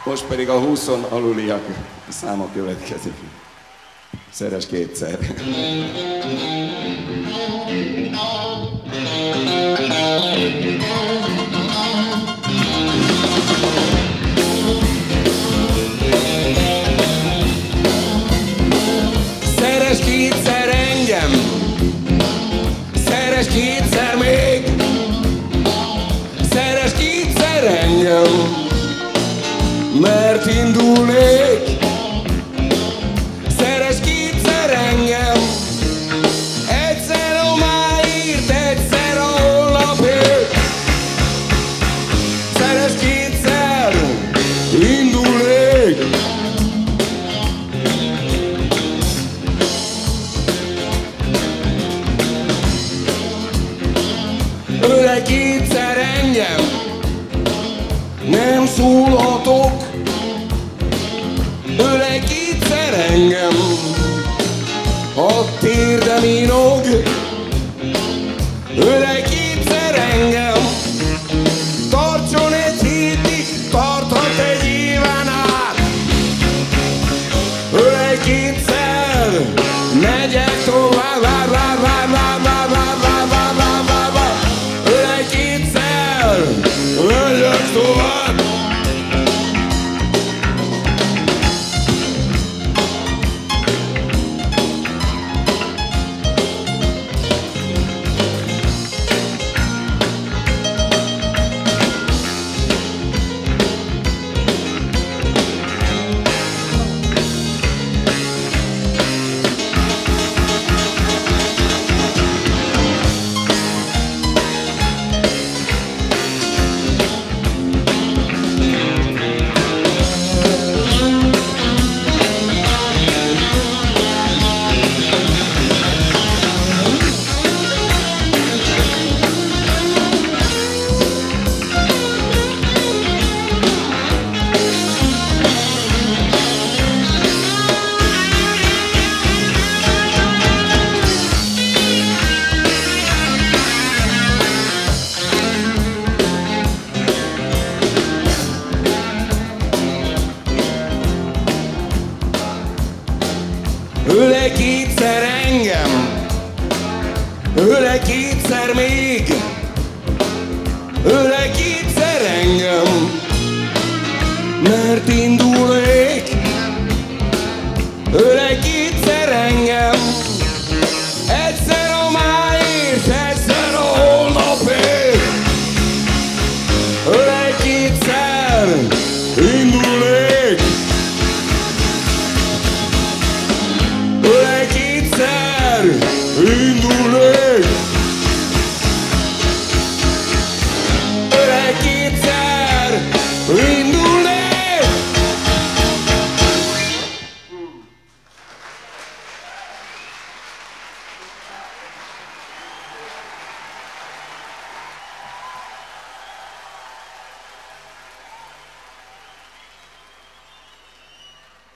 Most pedig a 20-on aluliak száma következik. Szeres kétszer. Szeres kétszer engem, szeres kétszer még, szeres kétszer engem, mert indulnék. Szeres kétszer engem, egyszer a máért, egyszer a holnapért. Szeres kétszer, indulnék. Ölej kétszer engem, nem szólhatok. Ölej kétszer engem, a térdem inog. Ölej kétszer engem, tartson egy hétig, tarthat egy éven át. Ölej kétszer, megyek tovább, ölej kétszer, megyek tovább. Ölej kétszer engem, ölej kétszer még, ölej kétszer engem, mert indulnék. Ölej